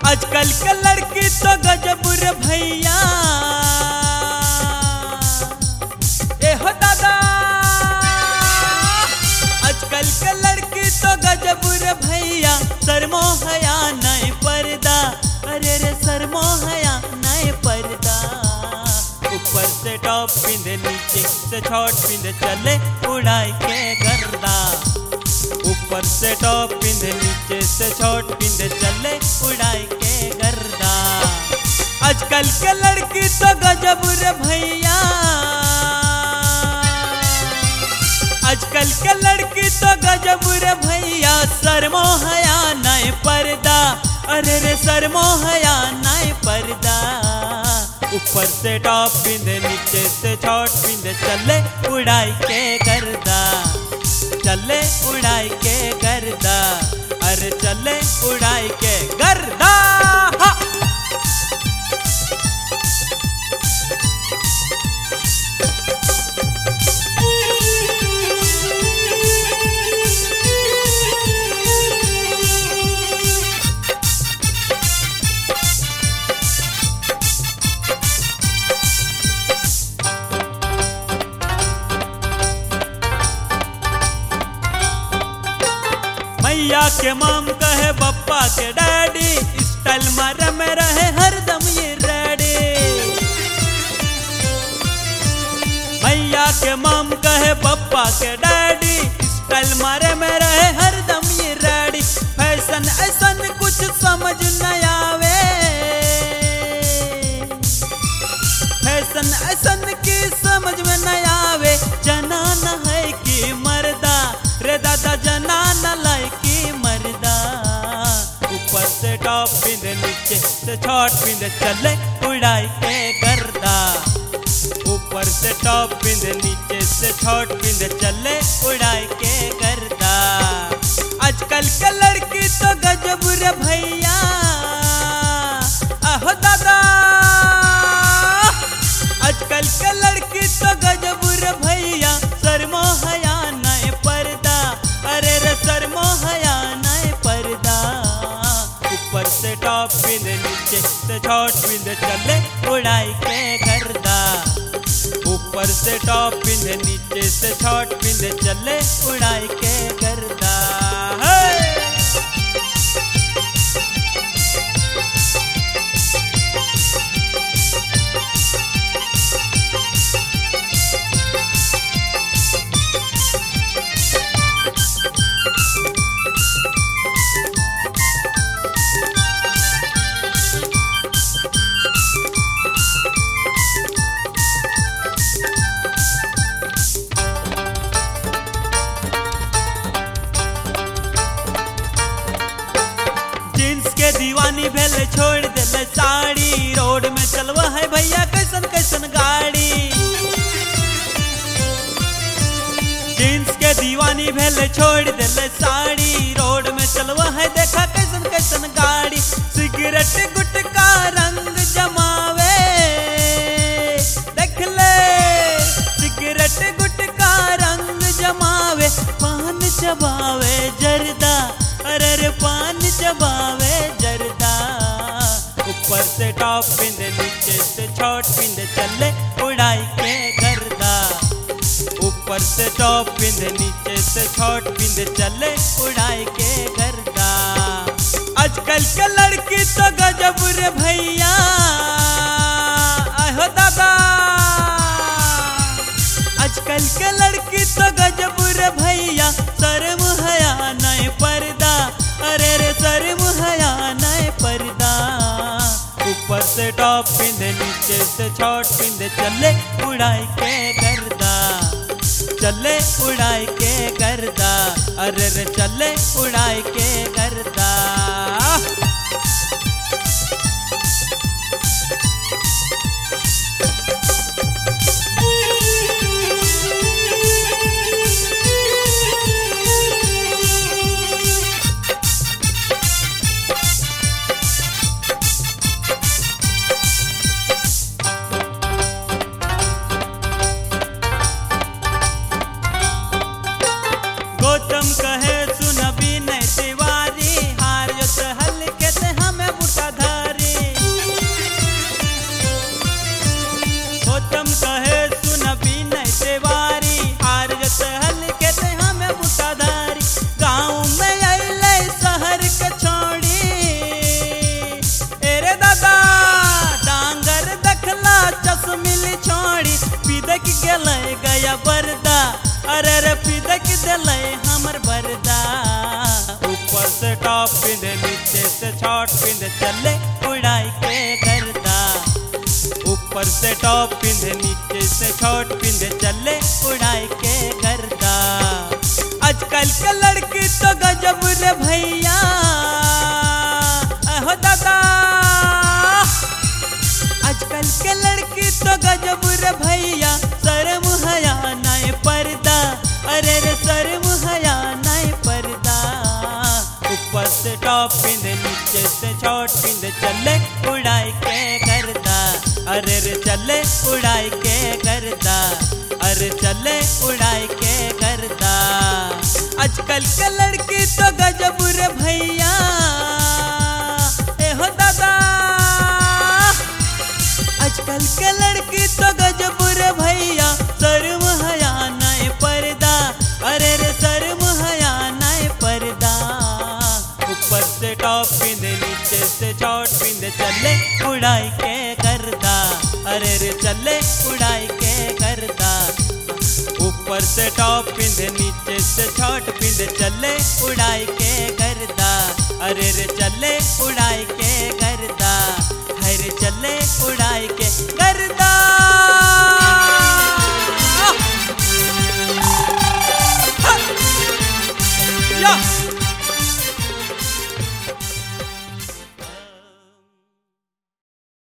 आजकल के लड़की तो गजब रे भैया, ए हो दादा। आजकल के लड़की तो गजब रे भैया, शर्मो हया नहीं पर्दा, अरे रे शर्मो हया नहीं पर्दा। ऊपर से टॉप पिंधे नीचे से शॉर्ट पिंधे चले उड़ाई के गर्दा। ऊपर से टॉप पिंधे नीचे से शॉर्ट पिंधे चले उड़ाई के गर्दा। आजकल के लड़की तो गजब रे भैया, आजकल के लड़की तो गजब रे भैया, शर्मो हया नहीं पर्दा, अरे रे शर्मो हया नहीं पर्दा। ऊपर से टॉप पिंधे नीचे से शॉर्ट पिंधे चले उड़ाई के गर्दा, चले उड़ाई के गर्दा, अरे चले उड़ाई के गर्दा। मैया के माम कहे बप्पा के डैडी, स्टाइल मारे में रहे हरदम ये रेडी। मैया के माम कहे बप्पा के डैडी, स्टाइल मारे में रहे हरदम ये रेडी। फैशन ऐसन कुछ समझ न आवे, फैशन ऐसन की समझ में न आवे। जनान है कि मर्दा रे दादा, जनान लाइकी मर्दा। ऊपर से टॉप पिंधे नीचे से शॉर्ट पिंधे चले उड़ाई के गर्दा। ऊपर से टॉप पिंधे नीचे से शॉर्ट पिंधे चले उड़ाई के गर्दा। आजकल के लड़की तो गजब रे भैया, आहो दादा। आजकल के लड़की तो गजब रे भैया, शर्मो हया नहीं पर्दा, अरे रे शर्मो हया नहीं पर्दा। ऊपर से टॉप पिंधे नीचे से शॉर्ट पिंधे चले उड़ाई के गर्दा। ऊपर से टॉप पिंधे नीचे से शॉर्ट पिंधे चले उड़ाई के गर्दा। दीवानी भेले छोड़ देले साड़ी, रोड में चलवा है भैया कैसन कैसन गाड़ी। जींस के दीवानी भेले छोड़ देले साड़ी, रोड में चलवा है देखा कैसन कैसन गाड़ी। सिगरेट गुटका रंग जमावे, देख ले सिगरेट गुटका रंग जमावे। पान चबावे जर्दा, अरे रे पान चबावे जर्दा। ऊपर से टॉप पिंधे नीचे से शॉर्ट पिंधे चले उड़ाई के गर्दा। ऊपर से टॉप पिंधे नीचे से शॉर्ट पिंधे चले उड़ाई के गर्दा। आजकल के लड़की तो गजब रे भैया, आहो दादा। आजकल के लड़की तो गजब रे भैया, शर्म हया नहीं पर्दा, अरे रे शर्म हया नहीं पर्दा। ऊपर से टॉप पिंधे नीचे से शॉर्ट पिंधे चले उड़ाई के गर्दा, चले उड़ाई के गर्दा, अरे रे चले उड़ाई के गर्दा। गौतम कहे सुन विनय तिवारी, हार जो हल्के स्कूल छोड़ी पिदक गले गया बरदा, अरे रे पिदक दिले हमर बरदा। ऊपर से टॉप पिंधे नीचे से शॉर्ट पिंधे चले उड़ाई के गर्दा। ऊपर से टॉप पिंधे नीचे से शॉर्ट पिंधे चले उड़ाई के गर्दा। आजकल के लड़की तो गजब रे भैया, हो दादा। आजकल के लड़की तो गजब रे भैया, शर्म हया नहीं पर्दा, अरे रे शर्म हया नहीं पर्दा। ऊपर से टॉप पिंधे नीचे से शॉर्ट पिंधे चले उड़ाई के गर्दा, अरे रे चले उड़ाई के गर्दा, अरे चले उड़ाई के गर्दा। आजकल के लड़की तो गजब रे भैया, ए हो दादा। आजकल के लड़की तो गजब रे भैया, शर्म हया नहीं पर्दा, अरे रे शर्म हया नहीं पर्दा। ऊपर से टॉप पिंधे नीचे से शॉर्ट पिंधे चले उड़ाई के गर्दा, अरे रे चले उड़ाई के गर्दा। ऊपर से टॉप पिंधे नीचे से शॉर्ट पिंधे चले उड़ाई के गर्दा, अरे रे चले उड़ाई के गर्दा, हरे चले उड़ाई के गर्दा।